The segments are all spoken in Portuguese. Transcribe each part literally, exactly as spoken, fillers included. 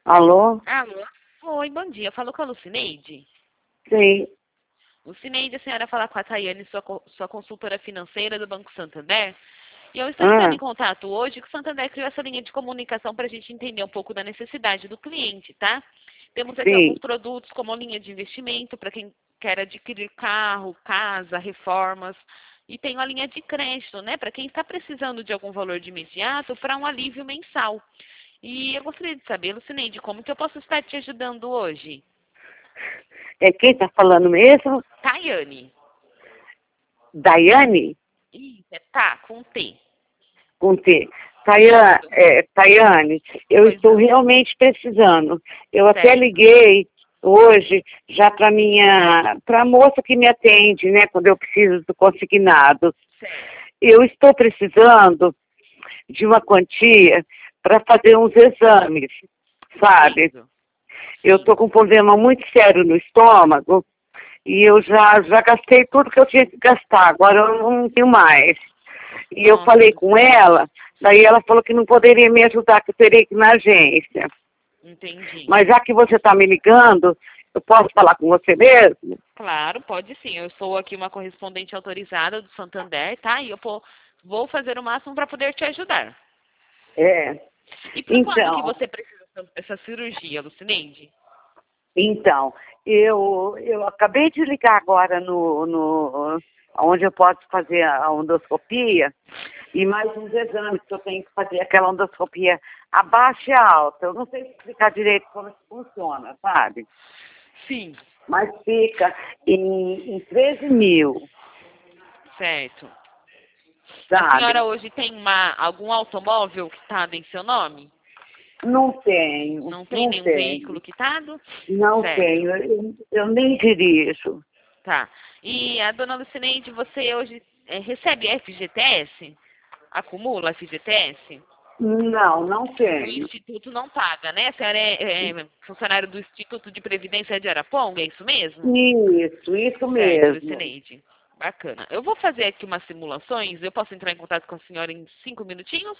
Alô? Alô? Oi, bom dia. Falou com a Lucineide? Sim. Lucineide, a senhora fala com a Tayane, sua, co- sua consultora financeira do Banco Santander. E eu estou entrando Ah, em contato hoje que o Santander criou essa linha de comunicação para a gente entender um pouco da necessidade do cliente, tá? Temos aqui alguns sim. produtos como linha de investimento para quem quer adquirir carro, casa, reformas. E tem uma linha de crédito, né? Para quem está precisando de algum valor de imediato para um alívio mensal. E eu gostaria de saber, Lucineide, como que eu posso estar te ajudando hoje? É quem tá falando mesmo? Tayane. Daiane? Isso, é tá, com T. Com T. Tayane, Isso. é, Tayane, eu Pois estou não. realmente precisando. Eu até Certo. liguei hoje já para minha, para a moça que me atende, né, quando eu preciso do consignado. Certo. Eu estou precisando de uma quantia para fazer uns exames, sabe? Entendo. Eu Sim. estou com um problema muito sério no estômago e eu já, já gastei tudo que eu tinha que gastar, agora eu não tenho mais. E eu Nossa, falei com Lucineide. ela, daí ela falou que não poderia me ajudar, que eu teria que ir na agência. Entendi. Mas já que você está me ligando, eu posso falar com você mesmo? Claro, pode sim. Eu sou aqui uma correspondente autorizada do Santander, tá? E eu po- vou fazer o máximo para poder te ajudar. É. E para quando que Então, você precisa dessa cirurgia, Lucineide? então, eu, eu acabei de ligar agora no, no onde eu posso fazer a endoscopia e mais uns exames que eu tenho que fazer, aquela endoscopia abaixo e alta. Eu não sei explicar direito como que funciona, sabe? Sim. Mas fica em, em treze mil, Certo. A senhora sabe? hoje tem uma, algum automóvel quitado em seu nome? Não tenho, Não tem não nenhum tenho, veículo quitado? não Certo. tenho. Eu, eu nem dirijo. Tá. E a dona Lucineide, você hoje eh, recebe F G T S? Acumula F G T S? Não, não O tenho. Instituto não paga, né? A senhora é, é funcionário do Instituto de Previdência de Araponga, é isso mesmo? Isso, isso Certo, mesmo. Lucineide. Bacana. Eu vou fazer aqui umas simulações. Eu posso entrar em contato com a senhora em cinco minutinhos?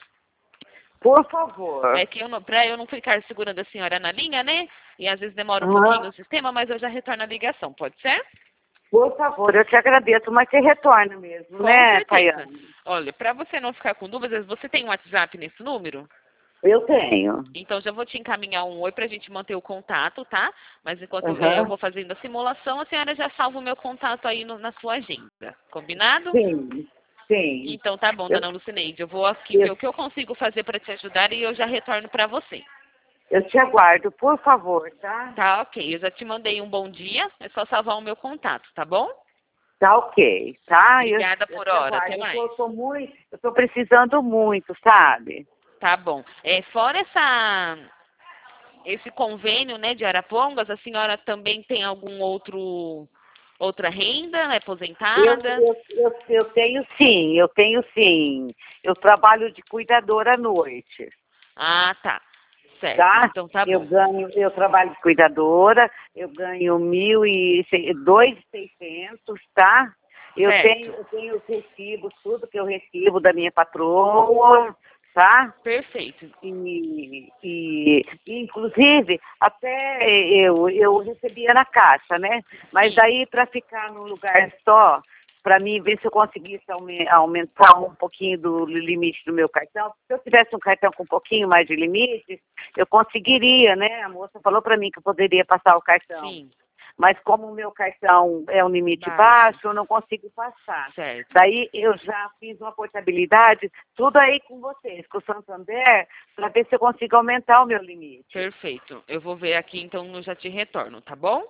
Por favor. É que eu não, pra eu não ficar segurando a senhora na linha, né? E às vezes demora um pouquinho Ah, o sistema, mas eu já retorno a ligação, pode ser? por favor, eu te agradeço, mas você retorna mesmo, Com né, certeza. Tayane? Olha, para você não ficar com dúvidas, você tem um WhatsApp nesse número? Eu tenho. Então já vou te encaminhar um oi para a gente manter o contato, tá? Mas enquanto é, eu Aham. vou fazendo a simulação, a senhora já salva o meu contato aí no- na sua agenda. Combinado? Sim, sim. Então tá bom, Eu, dona Lucineide. Eu vou aqui ver eu, o que eu consigo fazer para te ajudar e eu já retorno para você. eu te aguardo, por favor, tá? Tá, ok. Eu já te mandei um bom dia. É só salvar o meu contato, tá bom? Tá ok, tá? Eu, Obrigada eu por te hora. Até aguardo. Eu mais. tô, tô muito, eu tô precisando muito, sabe? Tá bom. É, fora essa, esse convênio, né, de Arapongas, a senhora também tem algum outro outra renda, é Eu, aposentada? eu, eu, eu tenho sim, eu tenho sim. Eu trabalho de cuidadora à noite, Ah, tá. Certo. tá? Então tá Eu bom. ganho, eu trabalho de cuidadora, eu ganho mil e sei- dois e seiscentos, tá? Eu tenho, Certo. eu tenho os recibos, tudo que eu recebo da minha patroa, tá? Perfeito. E, e, e, inclusive, até eu, eu recebia na caixa, né? Mas Sim. daí, para ficar num lugar só, para mim ver se eu conseguisse aume- aumentar um pouquinho do limite do meu cartão, se eu tivesse um cartão com um pouquinho mais de limite, eu conseguiria, né? A moça falou para mim que eu poderia passar o cartão. Sim. Mas como o meu cartão é um limite Baixo. baixo, eu não consigo passar. Certo. Daí eu já fiz uma portabilidade, tudo aí com vocês, com o Santander, para ver se eu consigo aumentar o meu limite. Perfeito. Eu vou ver aqui, então eu já te retorno, tá bom?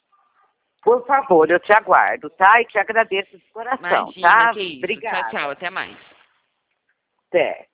Por favor, eu te aguardo, tá? E te agradeço de coração, Imagina, tá? que isso. Tchau, tchau. Obrigada. Até mais. Até.